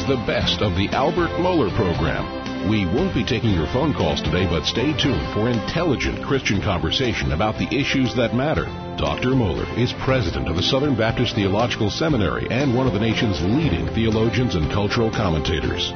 the best of the Albert Mohler program. We won't be taking your phone calls today, but stay tuned for intelligent Christian conversation about the issues that matter. Dr. Mohler is president of the Southern Baptist Theological Seminary and one of the nation's leading theologians and cultural commentators.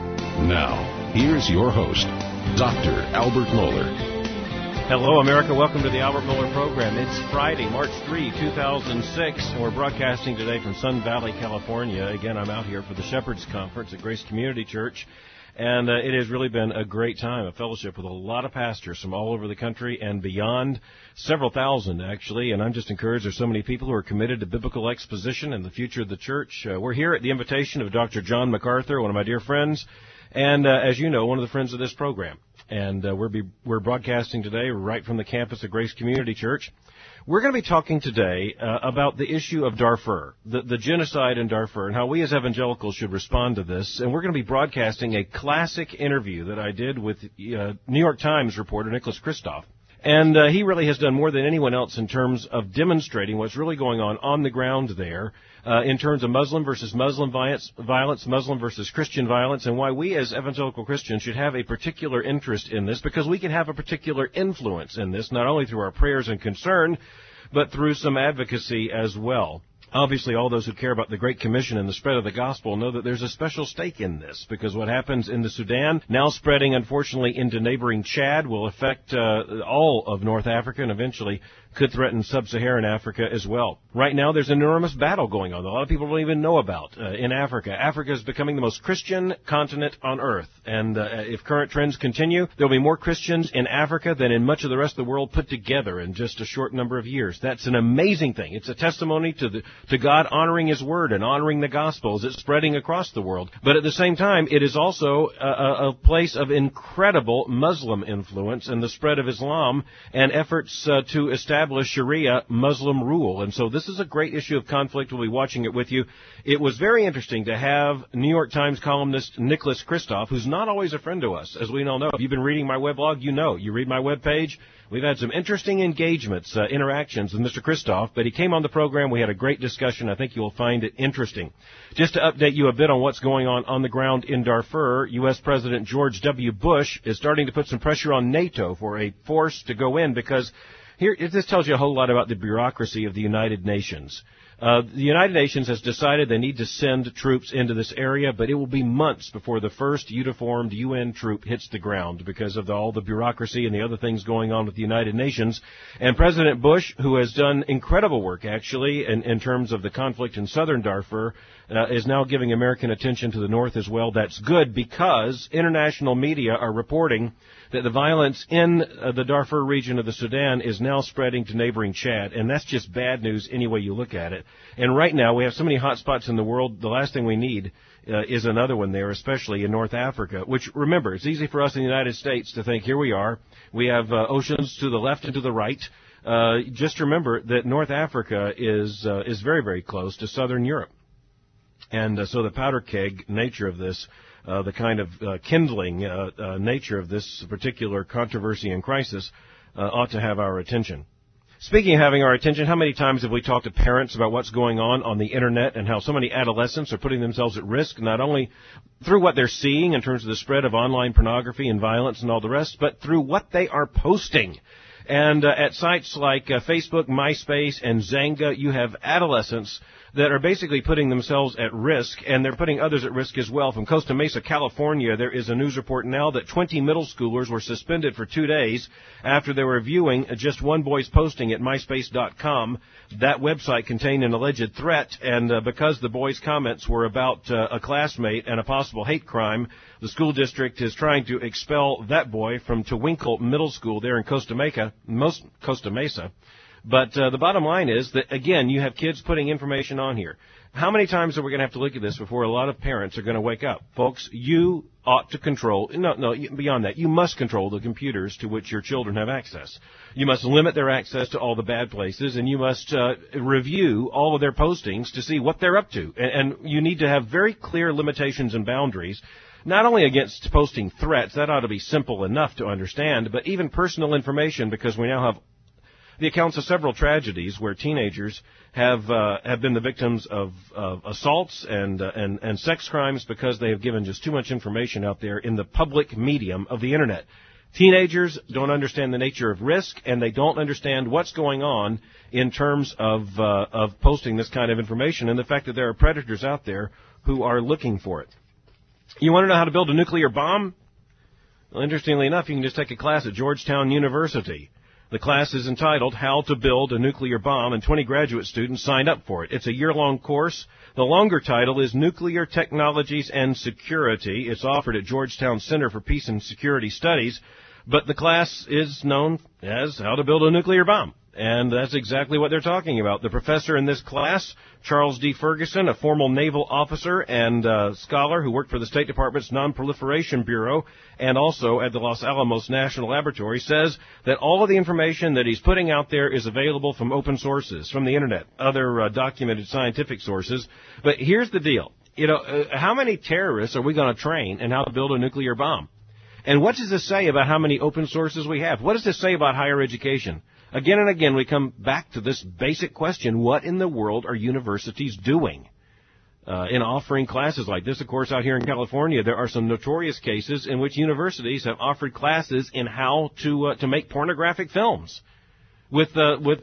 Now, here's your host, Dr. Albert Mohler. Hello, America. Welcome to the Albert Mohler program. It's Friday, March 3, 2006, and we're broadcasting today from Sun Valley, California. Again, I'm out here for the Shepherds Conference at Grace Community Church, and it has really been a great time, a fellowship with a lot of pastors from all over the country and beyond, several thousand, actually, and I'm just encouraged there's so many people who are committed to biblical exposition and the future of the church. We're here at the invitation of Dr. John MacArthur, one of my dear friends, and as you know, one of the friends of this program. And we're broadcasting today right from the campus of Grace Community Church. We're going to be talking today about the issue of Darfur, the genocide in Darfur, and how we as evangelicals should respond to this. And we're going to be broadcasting a classic interview that I did with New York Times reporter Nicholas Kristof. And he really has done more than anyone else in terms of demonstrating what's really going on the ground there, in terms of Muslim versus Muslim violence, Muslim versus Christian violence, and why we as evangelical Christians should have a particular interest in this, because we can have a particular influence in this, not only through our prayers and concern, but through some advocacy as well. Obviously, all those who care about the Great Commission and the spread of the gospel know that there's a special stake in this, because what happens in the Sudan, now spreading, unfortunately, into neighboring Chad, will affect all of North Africa and eventually could threaten sub-Saharan Africa as well. Right now, there's an enormous battle going on that a lot of people don't even know about in Africa. Africa is becoming the most Christian continent on earth, and if current trends continue, there'll be more Christians in Africa than in much of the rest of the world put together in just a short number of years. That's an amazing thing. It's a testimony to God honoring His Word and honoring the gospel as it's spreading across the world. But at the same time, it is also a place of incredible Muslim influence and the spread of Islam and efforts to establish Sharia Muslim rule. And so this is a great issue of conflict. We'll be watching it with you. It was very interesting to have New York Times columnist Nicholas Kristof, who's not always a friend to us, as we all know. If you've been reading my weblog, you know. You read my webpage. We've had some interesting engagements, interactions with Mr. Kristof, but he came on the program. We had a great discussion. I think you will find it interesting. Just to update you a bit on what's going on the ground in Darfur, U.S. President George W. Bush is starting to put some pressure on NATO for a force to go in, because here, this tells you a whole lot about the bureaucracy of the United Nations. The United Nations has decided they need to send troops into this area, but it will be months before the first uniformed UN troop hits the ground because of all the bureaucracy and the other things going on with the United Nations. And President Bush, who has done incredible work, actually, in terms of the conflict in southern Darfur, is now giving American attention to the north as well. That's good, because international media are reporting that the violence in the Darfur region of the Sudan is now spreading to neighboring Chad, and that's just bad news any way you look at it. And right now, we have so many hot spots in the world, the last thing we need is another one there, especially in North Africa, which, remember, it's easy for us in the United States to think, here we are, we have oceans to the left and to the right. Just remember that North Africa is very, very close to southern Europe. And so the powder keg nature of this, the kind of kindling nature of this particular controversy and crisis ought to have our attention. Speaking of having our attention, how many times have we talked to parents about what's going on the Internet and how so many adolescents are putting themselves at risk, not only through what they're seeing in terms of the spread of online pornography and violence and all the rest, but through what they are posting. And at sites like Facebook, MySpace, and Zanga, you have adolescents that are basically putting themselves at risk, and they're putting others at risk as well. From Costa Mesa, California, there is a news report now that 20 middle schoolers were suspended for 2 days after they were viewing just one boy's posting at myspace.com. That website contained an alleged threat, and because the boy's comments were about a classmate and a possible hate crime, the school district is trying to expel that boy from Tewinkle Middle School there in Costa Mesa. But the bottom line is that, again, you have kids putting information on here. How many times are we going to have to look at this before a lot of parents are going to wake up? Folks, you ought to control, beyond that, you must control the computers to which your children have access. You must limit their access to all the bad places, and you must review all of their postings to see what they're up to. And you need to have very clear limitations and boundaries, not only against posting threats, that ought to be simple enough to understand, but even personal information, because we now have the accounts of several tragedies where teenagers have been the victims of assaults and sex crimes because they have given just too much information out there in the public medium of the Internet. Teenagers don't understand the nature of risk, and they don't understand what's going on in terms of posting this kind of information and the fact that there are predators out there who are looking for it. You want to know how to build a nuclear bomb? Well, interestingly enough, you can just take a class at Georgetown University. The class is entitled How to Build a Nuclear Bomb, and 20 graduate students signed up for it. It's a year-long course. The longer title is Nuclear Technologies and Security. It's offered at Georgetown Center for Peace and Security Studies, but the class is known as How to Build a Nuclear Bomb. And that's exactly what they're talking about. The professor in this class, Charles D. Ferguson, a former naval officer and scholar who worked for the State Department's Non-Proliferation Bureau and also at the Los Alamos National Laboratory, says that all of the information that he's putting out there is available from open sources, from the Internet, other documented scientific sources. But here's the deal. How many terrorists are we going to train in how to build a nuclear bomb? And what does this say about how many open sources we have? What does this say about higher education? Again and again, we come back to this basic question: what in the world are universities doing in offering classes like this? Of course, out here in California, there are some notorious cases in which universities have offered classes in how to make pornographic films, with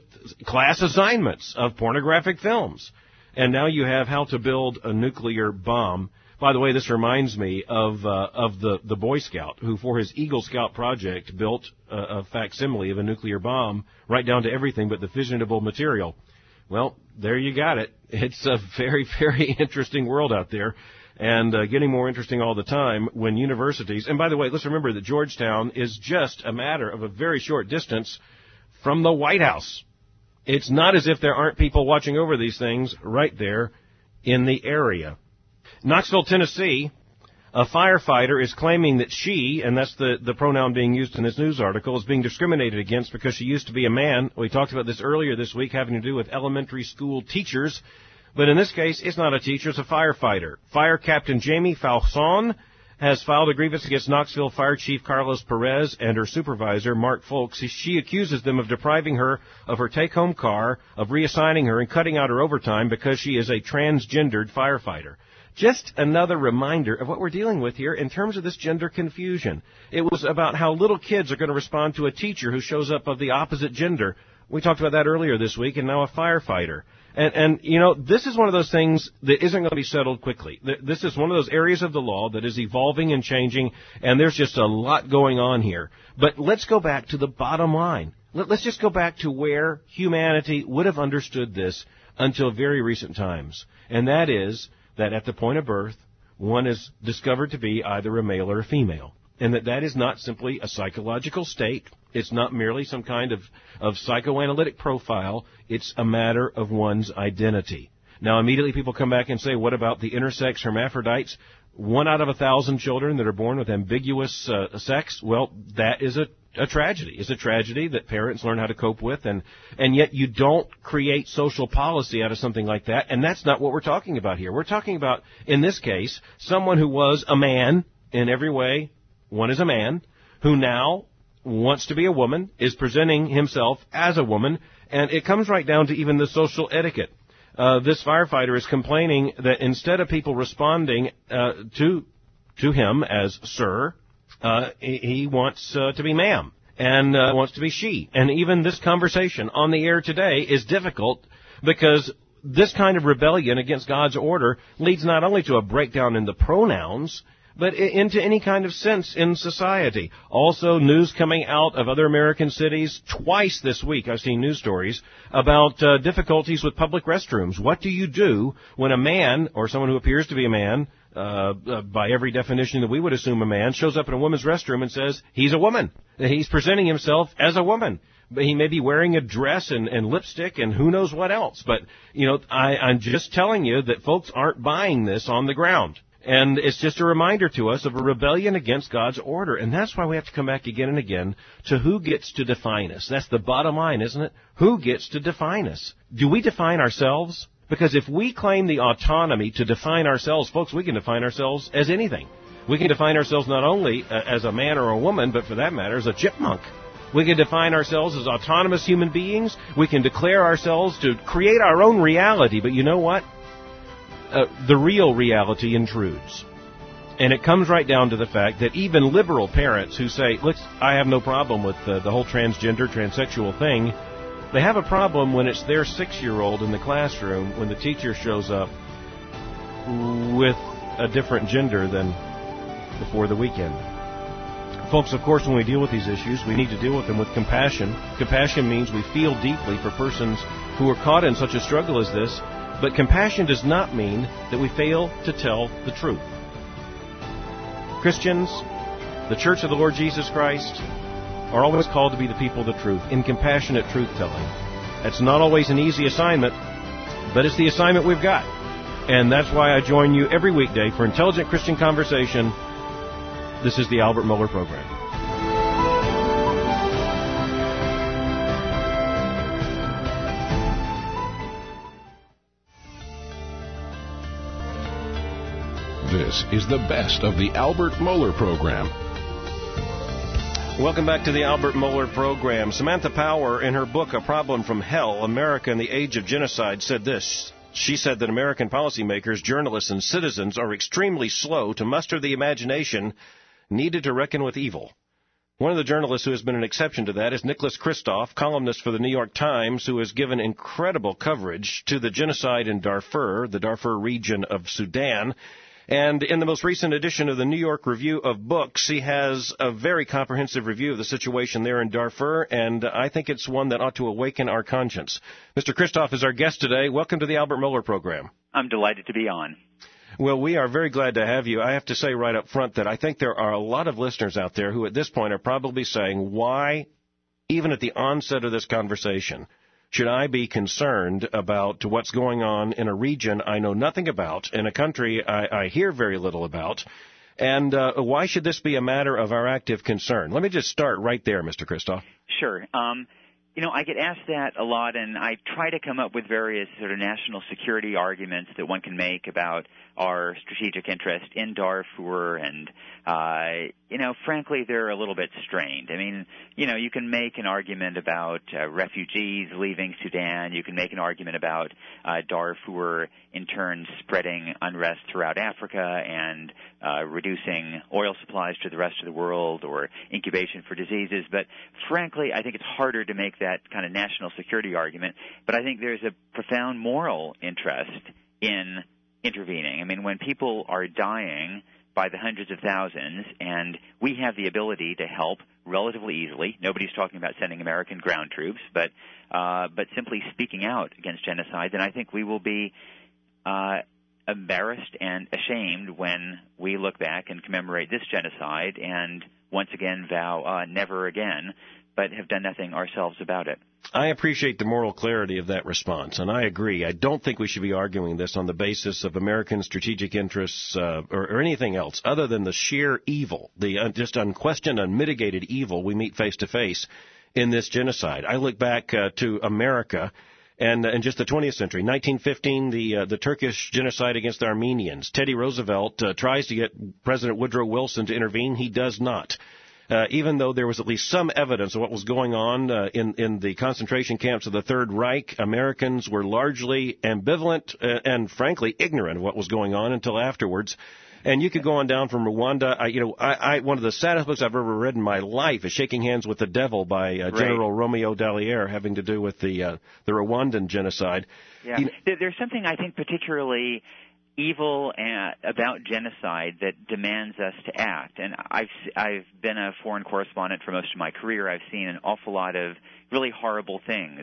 class assignments of pornographic films. And now you have how to build a nuclear bomb. By the way, this reminds me of the Boy Scout who, for his Eagle Scout project, built a facsimile of a nuclear bomb, right down to everything but the fissionable material. Well, there you got it. It's a very, very interesting world out there, and getting more interesting all the time when universities. And by the way, let's remember that Georgetown is just a matter of a very short distance from the White House. It's not as if there aren't people watching over these things right there in the area. Knoxville, Tennessee, a firefighter is claiming that she, and that's the pronoun being used in this news article, is being discriminated against because she used to be a man. We talked about this earlier this week, having to do with elementary school teachers. But in this case, it's not a teacher, it's a firefighter. Fire Captain Jamie Falson has filed a grievance against Knoxville Fire Chief Carlos Perez and her supervisor, Mark Folks. She accuses them of depriving her of her take-home car, of reassigning her, and cutting out her overtime because she is a transgendered firefighter. Just another reminder of what we're dealing with here in terms of this gender confusion. It was about how little kids are going to respond to a teacher who shows up of the opposite gender. We talked about that earlier this week, and now a firefighter. And this is one of those things that isn't going to be settled quickly. This is one of those areas of the law that is evolving and changing, and there's just a lot going on here. But let's go back to the bottom line. Let's just go back to where humanity would have understood this until very recent times, and that is that at the point of birth, one is discovered to be either a male or a female, and that is not simply a psychological state. It's not merely some kind of psychoanalytic profile. It's a matter of one's identity. Now, immediately people come back and say, what about the intersex hermaphrodites? 1 out of 1,000 children that are born with ambiguous sex? Well, that is a tragedy. It's a tragedy that parents learn how to cope with, and yet you don't create social policy out of something like that, and that's not what we're talking about here. We're talking about, in this case, someone who was a man in every way. One is a man who now wants to be a woman, is presenting himself as a woman, and it comes right down to even the social etiquette. This firefighter is complaining that instead of people responding to him as sir, he wants to be ma'am and wants to be she. And even this conversation on the air today is difficult because this kind of rebellion against God's order leads not only to a breakdown in the pronouns, but into any kind of sense in society. Also, news coming out of other American cities. Twice this week I've seen news stories about difficulties with public restrooms. What do you do when a man, or someone who appears to be a man, by every definition that we would assume a man, shows up in a woman's restroom and says he's a woman? He's presenting himself as a woman. But he may be wearing a dress and lipstick and who knows what else. But, I'm just telling you that folks aren't buying this on the ground. And it's just a reminder to us of a rebellion against God's order. And that's why we have to come back again and again to who gets to define us. That's the bottom line, isn't it? Who gets to define us? Do we define ourselves? Because if we claim the autonomy to define ourselves, folks, we can define ourselves as anything. We can define ourselves not only as a man or a woman, but for that matter, as a chipmunk. We can define ourselves as autonomous human beings. We can declare ourselves to create our own reality. But you know what? The real reality intrudes. And it comes right down to the fact that even liberal parents who say, look, I have no problem with the whole transgender, transsexual thing, they have a problem when it's their 6-year-old in the classroom when the teacher shows up with a different gender than before the weekend. Folks, of course, when we deal with these issues, we need to deal with them with compassion. Compassion means we feel deeply for persons who are caught in such a struggle as this, but compassion does not mean that we fail to tell the truth. Christians, the Church of the Lord Jesus Christ, are always called to be the people of the truth, in compassionate truth-telling. That's not always an easy assignment, but it's the assignment we've got. And that's why I join you every weekday for Intelligent Christian Conversation. This is the Albert Mohler Program. This is the best of the Albert Mohler Program. Welcome back to the Albert Mohler Program. Samantha Power, in her book, A Problem from Hell, America in the Age of Genocide, said this. She said that American policymakers, journalists, and citizens are extremely slow to muster the imagination needed to reckon with evil. One of the journalists who has been an exception to that is Nicholas Kristof, columnist for the New York Times, who has given incredible coverage to the genocide in Darfur, the Darfur region of Sudan. And in the most recent edition of the New York Review of Books, he has a very comprehensive review of the situation there in Darfur, and I think it's one that ought to awaken our conscience. Mr. Kristof is our guest today. Welcome to the Albert Mohler Program. I'm delighted to be on. Well, we are very glad to have you. I have to say right up front that I think there are a lot of listeners out there who at this point are probably saying, why, even at the onset of this conversation, should I be concerned about what's going on in a region I know nothing about, in a country I hear very little about, and why should this be a matter of our active concern? Let me just start right there, Mr. Kristof. Sure. I get asked that a lot, and I try to come up with various sort of national security arguments that one can make about our strategic interest in Darfur, and, frankly, they're a little bit strained. I mean, you can make an argument about refugees leaving Sudan. You can make an argument about Darfur, in turn, spreading unrest throughout Africa and reducing oil supplies to the rest of the world, or incubation for diseases. But, frankly, I think it's harder to make that kind of national security argument. But I think there's a profound moral interest in intervening. I mean, when people are dying by the hundreds of thousands, and we have the ability to help relatively easily. Nobody's talking about sending American ground troops, but simply speaking out against genocide, then I think we will be embarrassed and ashamed when we look back and commemorate this genocide and once again vow never again, but have done nothing ourselves about it. I appreciate the moral clarity of that response, and I agree. I don't think we should be arguing this on the basis of American strategic interests or anything else other than the sheer evil, the just unquestioned, unmitigated evil we meet face to face in this genocide. I look back to America and just the 20th century, 1915, the Turkish genocide against the Armenians. Teddy Roosevelt tries to get President Woodrow Wilson to intervene. He does not. Even though there was at least some evidence of what was going on in the concentration camps of the Third Reich, Americans were largely ambivalent and frankly ignorant of what was going on until afterwards. And you could go on down from Rwanda. One of the saddest books I've ever read in my life is Shaking Hands with the Devil by General Romeo Dallaire, having to do with the Rwandan genocide. Yeah, there's something I think particularly evil about genocide that demands us to act. And I've been a foreign correspondent for most of my career. I've seen an awful lot of really horrible things.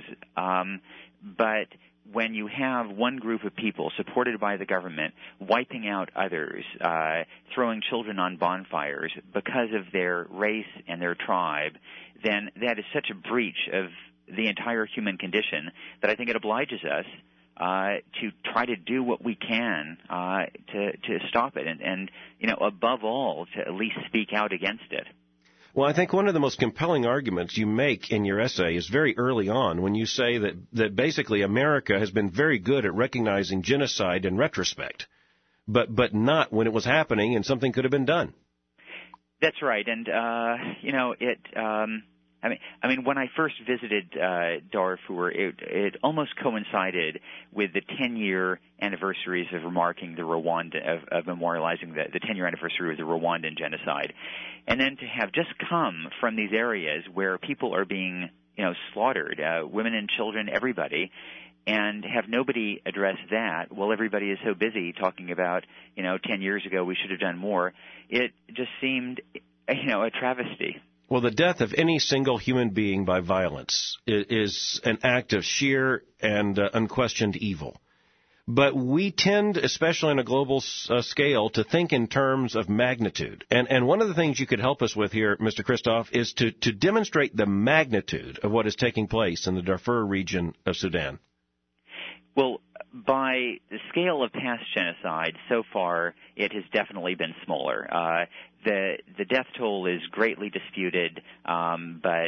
But when you have one group of people supported by the government wiping out others, throwing children on bonfires because of their race and their tribe, then that is such a breach of the entire human condition that I think it obliges us to try to do what we can to stop it, and above all, to at least speak out against it. Well, I think one of the most compelling arguments you make in your essay is very early on when you say that basically America has been very good at recognizing genocide in retrospect, but not when it was happening and something could have been done. That's right, and I mean, when I first visited Darfur, it almost coincided with the 10-year anniversaries of remarking the of memorializing the 10-year anniversary of the Rwandan genocide, and then to have just come from these areas where people are being, slaughtered, women and children, everybody, and have nobody address that. Well, everybody is so busy talking about, 10 years ago we should have done more. It just seemed, a travesty. Well, the death of any single human being by violence is an act of sheer and unquestioned evil. But we tend, especially on a global scale, to think in terms of magnitude. And one of the things you could help us with here, Mr. Christoph, is to demonstrate the magnitude of what is taking place in the Darfur region of Sudan. Well, by the scale of past genocide, so far it has definitely been smaller. The death toll is greatly disputed, but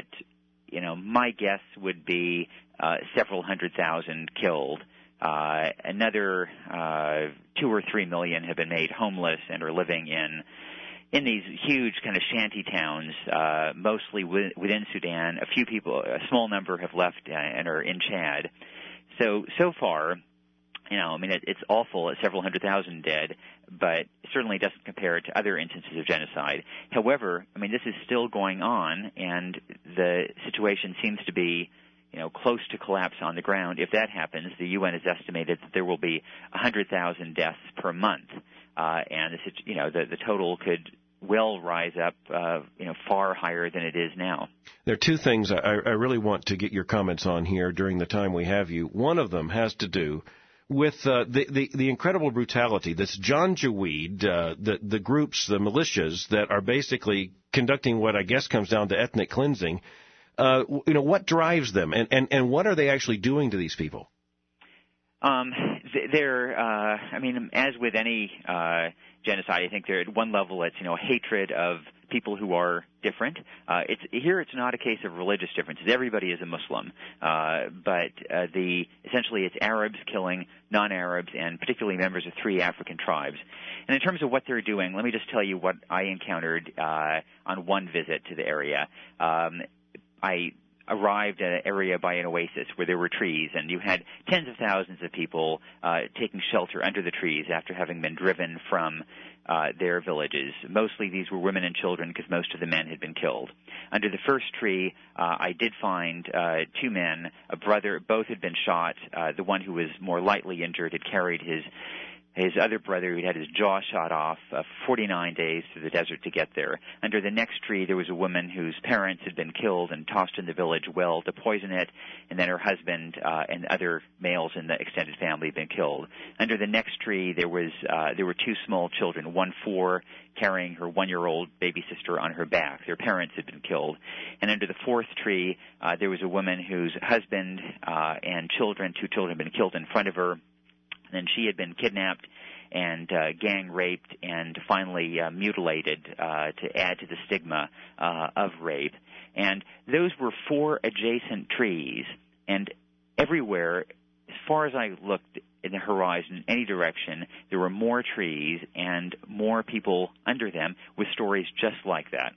my guess would be several 100,000 killed. Another 2 or 3 million have been made homeless and are living in these huge kind of shanty towns, mostly within Sudan. A small number have left and are in Chad. So far, it's awful at several 100,000 dead, but it certainly doesn't compare to other instances of genocide. However, this is still going on, and the situation seems to be, close to collapse on the ground. If that happens, the UN has estimated that there will be 100,000 deaths per month, and the total could well rise up, far higher than it is now. There are two things I really want to get your comments on here during the time we have you. One of them has to do with the incredible brutality. This Janjaweed, the groups, the militias that are basically conducting what I guess comes down to ethnic cleansing. What drives them, and what are they actually doing to these people? As with any genocide, I think at one level it's hatred of people who are different. It's not a case of religious differences. Everybody is a Muslim, but essentially it's Arabs killing non-Arabs and particularly members of 3 African tribes. And in terms of what they're doing, let me just tell you what I encountered on one visit to the area. I arrived at an area by an oasis where there were trees, and you had tens of thousands of people taking shelter under the trees after having been driven from their villages. Mostly these were women and children because most of the men had been killed. Under the first tree, I did find 2 men, a brother. Both had been shot. The one who was more lightly injured had carried his other brother, who had his jaw shot off, 49 days through the desert to get there. Under the next tree, there was a woman whose parents had been killed and tossed in the village well to poison it, and then her husband and other males in the extended family had been killed. Under the next tree, there were 2 small children, one 4 carrying her 1-year-old baby sister on her back. Their parents had been killed. And under the 4th tree, there was a woman whose husband and 2 children had been killed in front of her. And then she had been kidnapped and gang raped and finally mutilated to add to the stigma of rape. And those were 4 adjacent trees. And everywhere, as far as I looked in the horizon, in any direction, there were more trees and more people under them with stories just like that.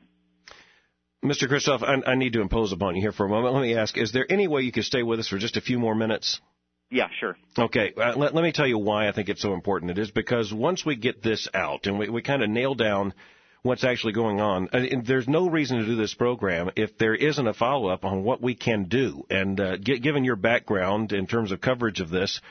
Mr. Christoph, I need to impose upon you here for a moment. Let me ask, is there any way you could stay with us for just a few more minutes? Yeah, sure. Okay, let me tell you why I think it's so important. It is because once we get this out and we kind of nail down what's actually going on, there's no reason to do this program if there isn't a follow-up on what we can do. And given your background in terms of coverage of this,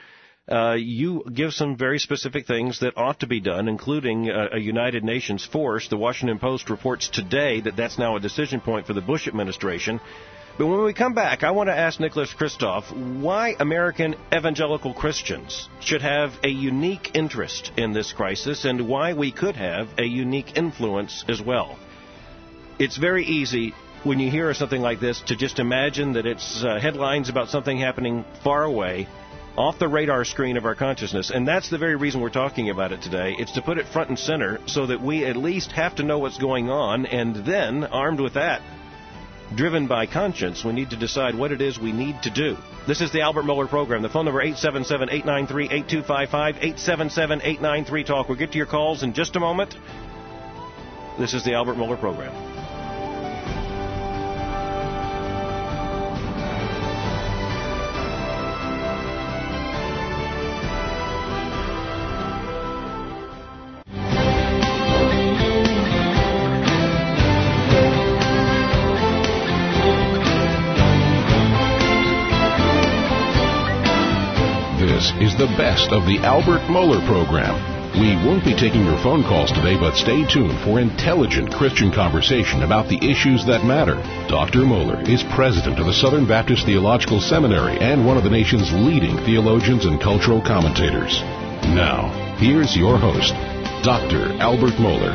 you give some very specific things that ought to be done, including a United Nations force. The Washington Post reports today that that's now a decision point for the Bush administration. But when we come back, I want to ask Nicholas Kristof why American evangelical Christians should have a unique interest in this crisis and why we could have a unique influence as well. It's very easy when you hear something like this to just imagine that it's headlines about something happening far away, off the radar screen of our consciousness, and that's the very reason we're talking about it today. It's to put it front and center so that we at least have to know what's going on, and then, armed with that, driven by conscience, we need to decide what it is we need to do. This is the Albert Mohler Program. The phone number 877-893-8255, 877-893-TALK. We'll get to your calls in just a moment. This is the Albert Mohler Program. is the best of the Albert Mohler program. We won't be taking your phone calls today, but stay tuned for intelligent Christian conversation about the issues that matter. Dr. Mohler is president of the Southern Baptist Theological Seminary and one of the nation's leading theologians and cultural commentators. Now, here's your host, Dr. Albert Mohler.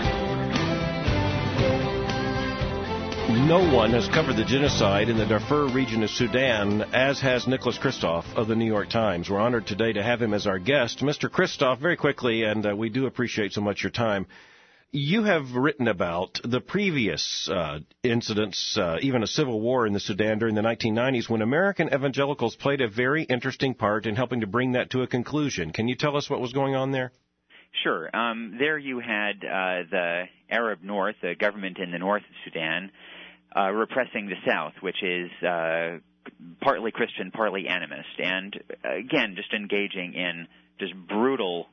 No one has covered the genocide in the Darfur region of Sudan as has Nicholas Kristof of the New York Times. We're honored today to have him as our guest. Mr. Kristof, very quickly, and we do appreciate so much your time, you have written about the previous incidents, even a civil war in the Sudan during the 1990s, when American evangelicals played a very interesting part in helping to bring that to a conclusion. Can you tell us what was going on there? Sure. There you had the Arab North, the government in the north of Sudan, repressing the South, which is partly Christian, partly animist, and again, just engaging in just brutal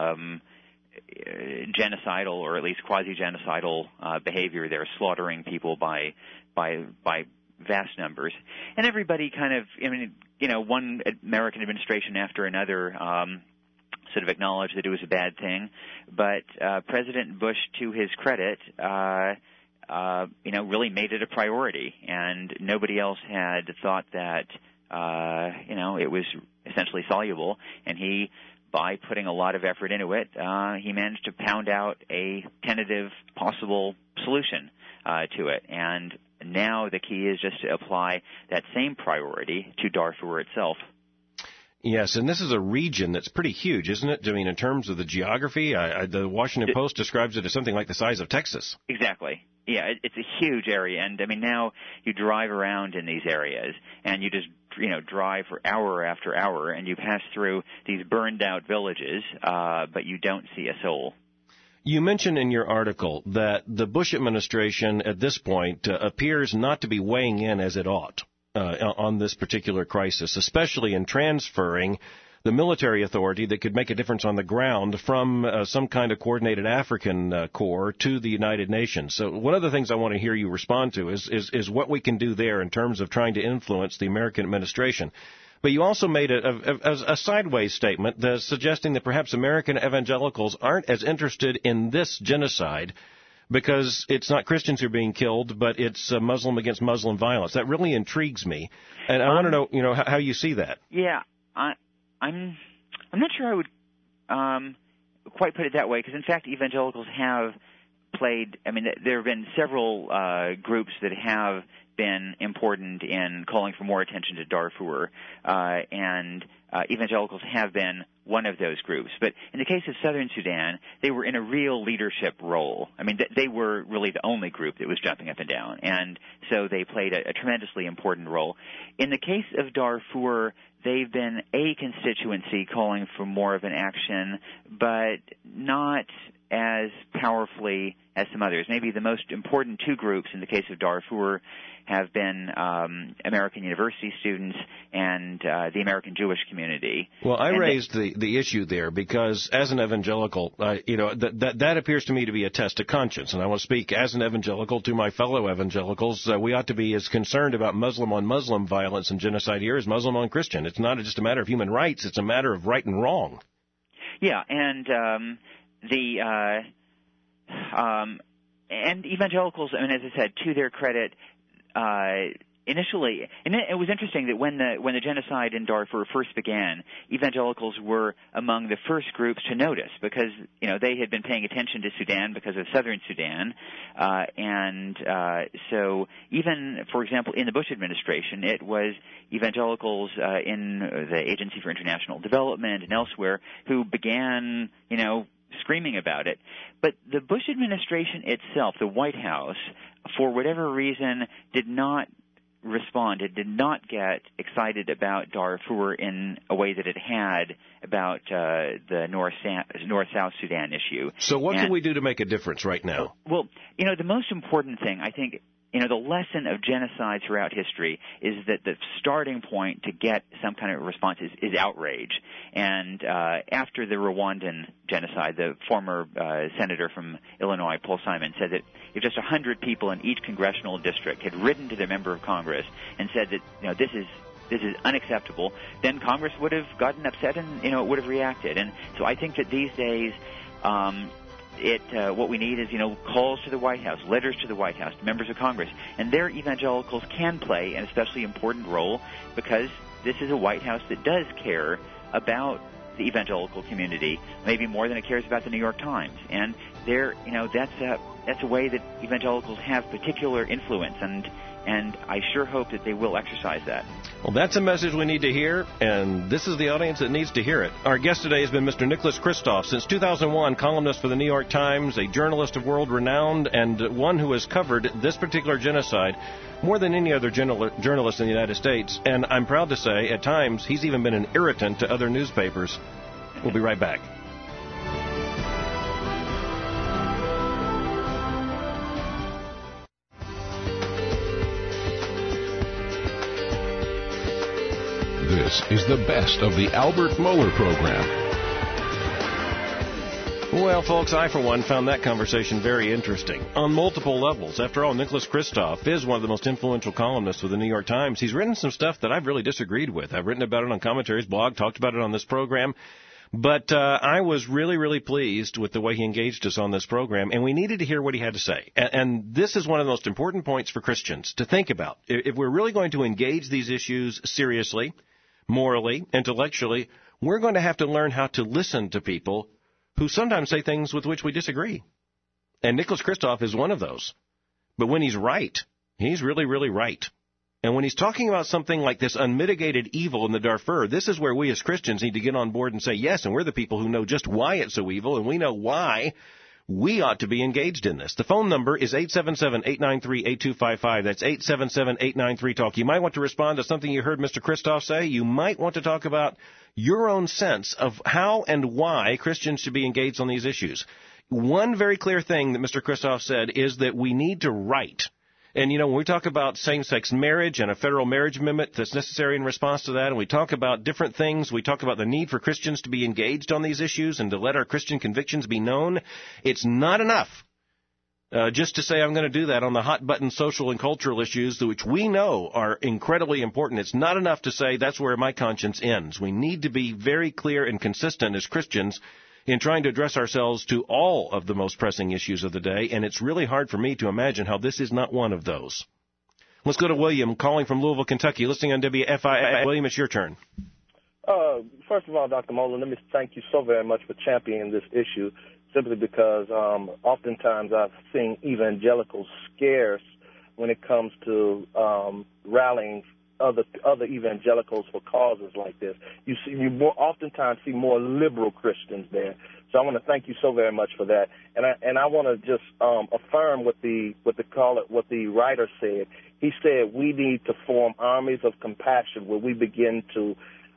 genocidal or at least quasi-genocidal behavior. They're slaughtering people by vast numbers, and everybody kind of, one American administration after another sort of acknowledged that it was a bad thing, but President Bush, to his credit, really made it a priority, and nobody else had thought that, it was essentially soluble, and he, by putting a lot of effort into it, he managed to pound out a tentative possible solution to it, and now the key is just to apply that same priority to Darfur itself. Yes, and this is a region that's pretty huge, isn't it? I mean, in terms of the geography, the Washington Post describes it as something like the size of Texas. Exactly. Yeah, it's a huge area, and I mean, now you drive around in these areas, and you just, drive for hour after hour, and you pass through these burned-out villages, but you don't see a soul. You mentioned in your article that the Bush administration at this point appears not to be weighing in as it ought on this particular crisis, especially in transferring the military authority that could make a difference on the ground from some kind of coordinated African corps to the United Nations. So one of the things I want to hear you respond to is what we can do there in terms of trying to influence the American administration. But you also made a sideways statement suggesting that perhaps American evangelicals aren't as interested in this genocide because it's not Christians who are being killed, but it's Muslim against Muslim violence. That really intrigues me, and I want to know, how you see that. Yeah, I'm not sure I would quite put it that way, because in fact evangelicals have played. I mean, there have been several groups that have been important in calling for more attention to Darfur, and evangelicals have been one of those groups. But in the case of Southern Sudan, they were in a real leadership role. I mean, they were really the only group that was jumping up and down, and so they played a tremendously important role. In the case of Darfur, they've been a constituency calling for more of an action, but not as powerfully as some others. Maybe the most important two groups in the case of Darfur have been American university students and the American Jewish community. Well, I raised the issue there because as an evangelical, that appears to me to be a test of conscience, and I want to speak as an evangelical to my fellow evangelicals. We ought to be as concerned about Muslim-on-Muslim violence and genocide here as Muslim on Christian. It's not just a matter of human rights; it's a matter of right and wrong. Yeah, and and evangelicals, I mean, as I said, to their credit, initially, and it was interesting that when the genocide in Darfur first began, evangelicals were among the first groups to notice because they had been paying attention to Sudan because of Southern Sudan, and so even, for example, in the Bush administration, it was evangelicals in the Agency for International Development and elsewhere who began, screaming about it. But the Bush administration itself, the White House, for whatever reason, did not respond. It did not get excited about Darfur in a way that it had about the North-South Sudan issue. So what can we do to make a difference right now? Well, the most important thing, I think, the lesson of genocide throughout history is that the starting point to get some kind of response is outrage. And after the Rwandan genocide, the former senator from Illinois, Paul Simon, said that if just 100 people in each congressional district had written to their member of Congress and said that this is this is unacceptable, then Congress would have gotten upset and, would have reacted. And so I think that these days, what we need is, calls to the White House, letters to the White House, to members of Congress, and their evangelicals can play an especially important role because this is a White House that does care about the evangelical community, maybe more than it cares about the New York Times. And that's a way that evangelicals have particular influence, and I sure hope that they will exercise that. Well, that's a message we need to hear, and this is the audience that needs to hear it. Our guest today has been Mr. Nicholas Kristof. Since 2001, columnist for the New York Times, a journalist of world renown, and one who has covered this particular genocide more than any other journalist in the United States. And I'm proud to say, at times, he's even been an irritant to other newspapers. We'll be right back. This is the best of the Albert Mohler program. Well, folks, I, for one, found that conversation very interesting on multiple levels. After all, Nicholas Kristof is one of the most influential columnists with the New York Times. He's written some stuff that I've really disagreed with. I've written about it on Commentary's blog, talked about it on this program. But I was really, really pleased with the way he engaged us on this program, and we needed to hear what he had to say. And this is one of the most important points for Christians to think about. If we're really going to engage these issues seriously, morally, intellectually, we're going to have to learn how to listen to people who sometimes say things with which we disagree. And Nicholas Kristof is one of those. But when he's right, he's really, really right. And when he's talking about something like this unmitigated evil in the Darfur, this is where we as Christians need to get on board and say, yes, and we're the people who know just why it's so evil, and we know why we ought to be engaged in this. The phone number is 877-893-8255. That's 877-893-TALK. You might want to respond to something you heard Mr. Kristof say. You might want to talk about your own sense of how and why Christians should be engaged on these issues. One very clear thing that Mr. Kristof said is that we need to write. And, when we talk about same-sex marriage and a federal marriage amendment that's necessary in response to that, and we talk about different things, we talk about the need for Christians to be engaged on these issues and to let our Christian convictions be known, it's not enough just to say I'm going to do that on the hot-button social and cultural issues, which we know are incredibly important. It's not enough to say that's where my conscience ends. We need to be very clear and consistent as Christians in trying to address ourselves to all of the most pressing issues of the day, and it's really hard for me to imagine how this is not one of those. Let's go to William, calling from Louisville, Kentucky, listening on WFI. William, it's your turn. First of all, Dr. Mohler, let me thank you so very much for championing this issue, simply because oftentimes I've seen evangelicals scarce when it comes to rallying other evangelicals for causes like this. You oftentimes see more liberal Christians there. So I want to thank you so very much for that. And I want to just affirm what the writer said. He said we need to form armies of compassion where we begin to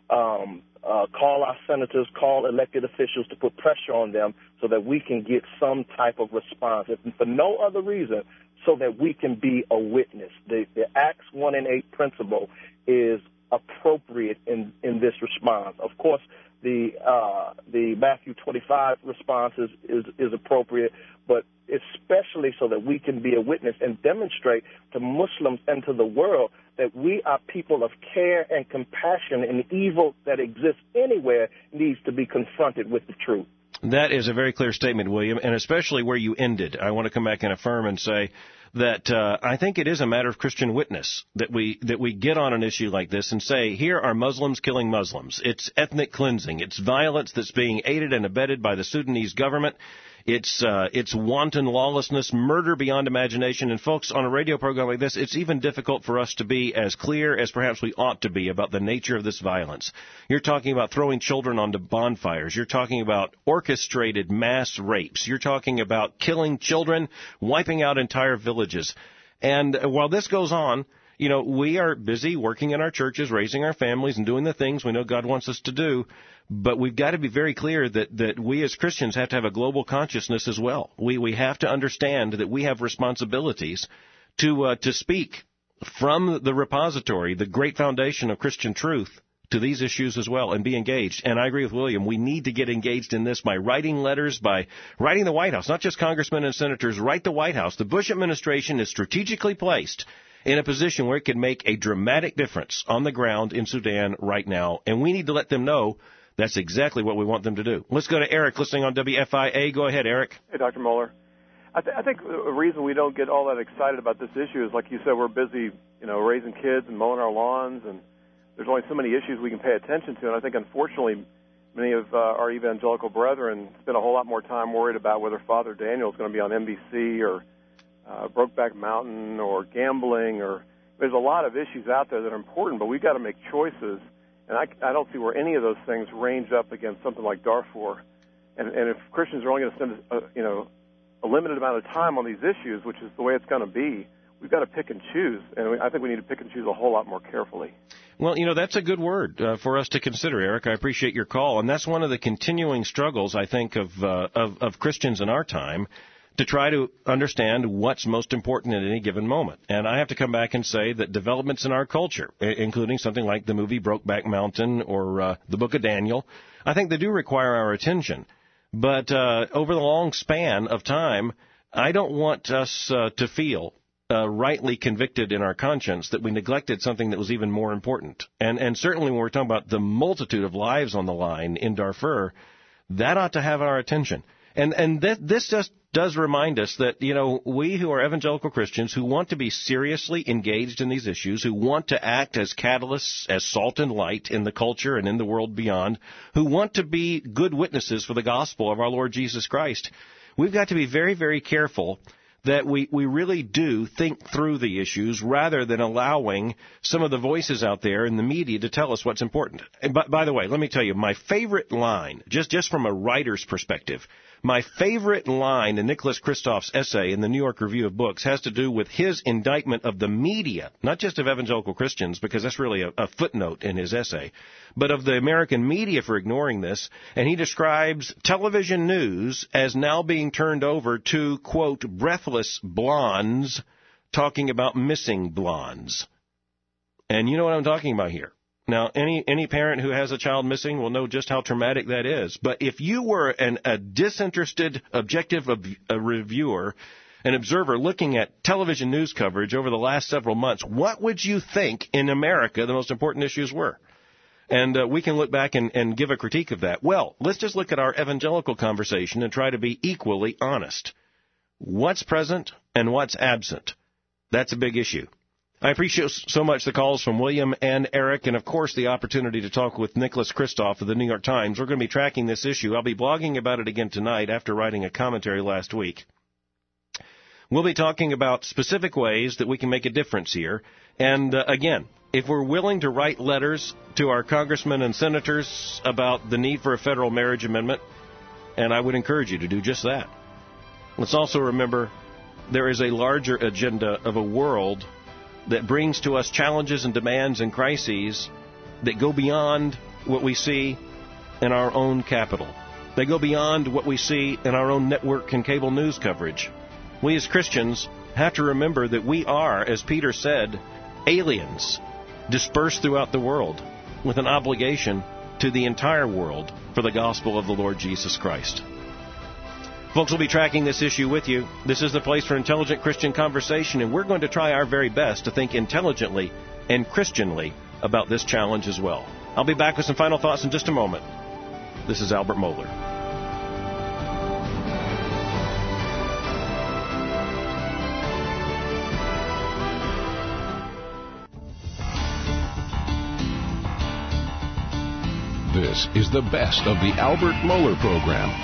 call our senators, call elected officials to put pressure on them so that we can get some type of response. If for no other reason, so that we can be a witness. The Acts 1 and 8 principle is appropriate in this response. Of course, the Matthew 25 response is appropriate, but especially so that we can be a witness and demonstrate to Muslims and to the world that we are people of care and compassion, and evil that exists anywhere needs to be confronted with the truth. That is a very clear statement, William, and especially where you ended. I want to come back and affirm and say that I think it is a matter of Christian witness that we get on an issue like this and say, here are Muslims killing Muslims. It's ethnic cleansing. It's violence that's being aided and abetted by the Sudanese government. It's wanton lawlessness, murder beyond imagination. And, folks, on a radio program like this, it's even difficult for us to be as clear as perhaps we ought to be about the nature of this violence. You're talking about throwing children onto bonfires. You're talking about orchestrated mass rapes. You're talking about killing children, wiping out entire villages. And while this goes on, we are busy working in our churches, raising our families, and doing the things we know God wants us to do. But we've got to be very clear that we as Christians have to have a global consciousness as well. We have to understand that we have responsibilities to speak from the repository, the great foundation of Christian truth, to these issues as well, and be engaged. And I agree with William. We need to get engaged in this by writing letters, by writing the White House, not just congressmen and senators, write the White House. The Bush administration is strategically placed in a position where it could make a dramatic difference on the ground in Sudan right now, and we need to let them know that's exactly what we want them to do. Let's go to Eric, listening on WFIA. Go ahead, Eric. Hey, Dr. Moeller. I think the reason we don't get all that excited about this issue is, like you said, we're busy, raising kids and mowing our lawns, and there's only so many issues we can pay attention to. And I think, unfortunately, many of our evangelical brethren spend a whole lot more time worried about whether Father Daniel is going to be on NBC or Brokeback Mountain or gambling. Or there's a lot of issues out there that are important, but we've got to make choices. And I don't see where any of those things range up against something like Darfur. And if Christians are only going to spend, a limited amount of time on these issues, which is the way it's going to be, we've got to pick and choose. And I think we need to pick and choose a whole lot more carefully. Well, that's a good word for us to consider, Eric. I appreciate your call. And that's one of the continuing struggles, I think, of Christians in our time, to try to understand what's most important at any given moment. And I have to come back and say that developments in our culture, including something like the movie Brokeback Mountain or the Book of Daniel, I think they do require our attention. But over the long span of time, I don't want us to feel rightly convicted in our conscience that we neglected something that was even more important. And certainly when we're talking about the multitude of lives on the line in Darfur, that ought to have our attention. And this just does remind us that, we who are evangelical Christians who want to be seriously engaged in these issues, who want to act as catalysts, as salt and light in the culture and in the world beyond, who want to be good witnesses for the gospel of our Lord Jesus Christ, we've got to be very, very careful that we really do think through the issues rather than allowing some of the voices out there in the media to tell us what's important. And by the way, let me tell you, my favorite line, just from a writer's perspective, my favorite line in Nicholas Kristof's essay in the New York Review of Books has to do with his indictment of the media, not just of evangelical Christians, because that's really a footnote in his essay, but of the American media for ignoring this. And he describes television news as now being turned over to, quote, breathless blondes talking about missing blondes. And you know what I'm talking about here. Now, any parent who has a child missing will know just how traumatic that is. But if you were a disinterested, objective reviewer, an observer looking at television news coverage over the last several months, what would you think in America the most important issues were? And we can look back and give a critique of that. Well, let's just look at our evangelical conversation and try to be equally honest. What's present and what's absent? That's a big issue. I appreciate so much the calls from William and Eric, and, of course, the opportunity to talk with Nicholas Kristof of the New York Times. We're going to be tracking this issue. I'll be blogging about it again tonight after writing a commentary last week. We'll be talking about specific ways that we can make a difference here. And, again, if we're willing to write letters to our congressmen and senators about the need for a federal marriage amendment, and I would encourage you to do just that. Let's also remember there is a larger agenda of a world that brings to us challenges and demands and crises that go beyond what we see in our own capital. They go beyond what we see in our own network and cable news coverage. We as Christians have to remember that we are, as Peter said, aliens dispersed throughout the world with an obligation to the entire world for the gospel of the Lord Jesus Christ. Folks, we'll be tracking this issue with you. This is the place for intelligent Christian conversation, and we're going to try our very best to think intelligently and Christianly about this challenge as well. I'll be back with some final thoughts in just a moment. This is Albert Mohler. This is the best of the Albert Mohler program.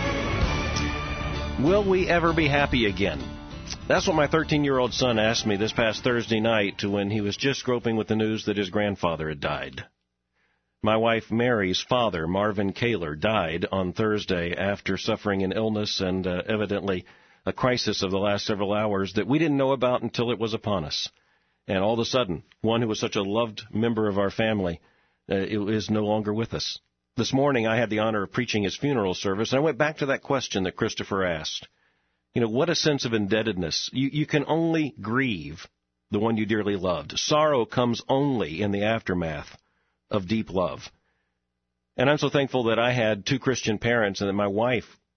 Will we ever be happy again? That's what my 13-year-old son asked me this past Thursday night when he was just groping with the news that his grandfather had died. My wife Mary's father, Marvin Kaler, died on Thursday after suffering an illness and evidently a crisis of the last several hours that we didn't know about until it was upon us. And all of a sudden, one who was such a loved member of our family is no longer with us. This morning, I had the honor of preaching his funeral service, and I went back to that question that Christopher asked. What a sense of indebtedness. You can only grieve the one you dearly loved. Sorrow comes only in the aftermath of deep love. And I'm so thankful that I had two Christian parents and that my wife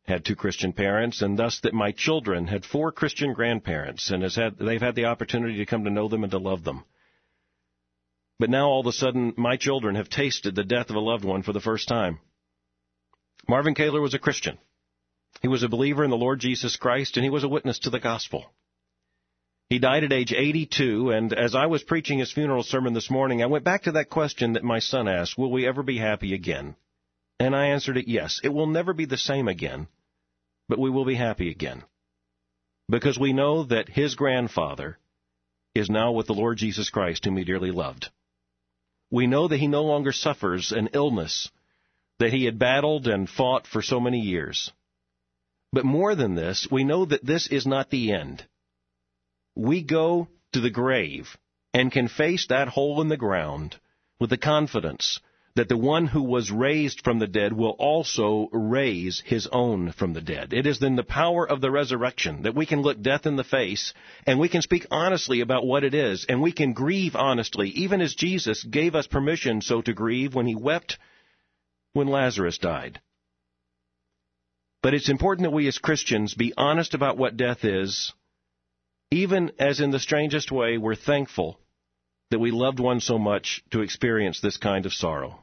had 2 Christian parents, and thus that my children had 4 Christian grandparents, and they've had the opportunity to come to know them and to love them. But now all of a sudden, my children have tasted the death of a loved one for the first time. Marvin Kaler was a Christian. He was a believer in the Lord Jesus Christ, and he was a witness to the gospel. He died at age 82, and as I was preaching his funeral sermon this morning, I went back to that question that my son asked, will we ever be happy again? And I answered it, yes. It will never be the same again, but we will be happy again. Because we know that his grandfather is now with the Lord Jesus Christ, whom he dearly loved. We know that he no longer suffers an illness that he had battled and fought for so many years. But more than this, we know that this is not the end. We go to the grave and can face that hole in the ground with the confidence that the one who was raised from the dead will also raise his own from the dead. It is in the power of the resurrection that we can look death in the face and we can speak honestly about what it is, and we can grieve honestly, even as Jesus gave us permission so to grieve when he wept when Lazarus died. But it's important that we as Christians be honest about what death is, even as in the strangest way we're thankful that we loved one so much to experience this kind of sorrow.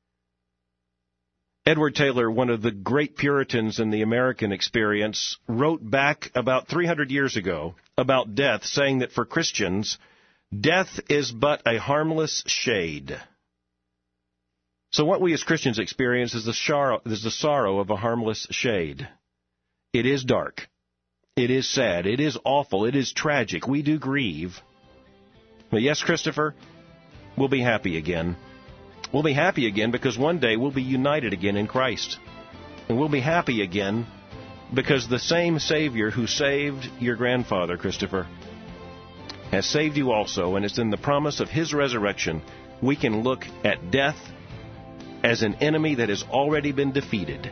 Edward Taylor, one of the great Puritans in the American experience, wrote back about 300 years ago about death, saying that for Christians, death is but a harmless shade. So what we as Christians experience is the sorrow of a harmless shade. It is dark. It is sad. It is awful. It is tragic. We do grieve. But yes, Christopher, we'll be happy again. We'll be happy again because one day we'll be united again in Christ. And we'll be happy again because the same Savior who saved your grandfather, Christopher, has saved you also, and it's in the promise of his resurrection we can look at death as an enemy that has already been defeated.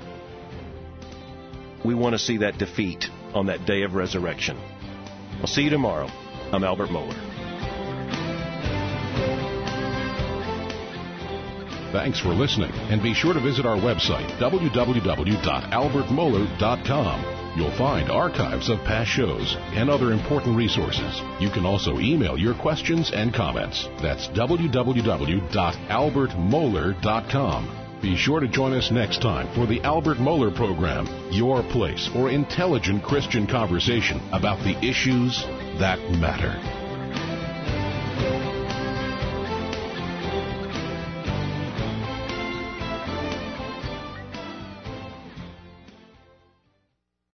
We want to see that defeat on that day of resurrection. I'll see you tomorrow. I'm Albert Mohler. Thanks for listening, and be sure to visit our website, www.albertmohler.com. You'll find archives of past shows and other important resources. You can also email your questions and comments. That's www.albertmohler.com. Be sure to join us next time for the Albert Mohler Program, your place for intelligent Christian conversation about the issues that matter.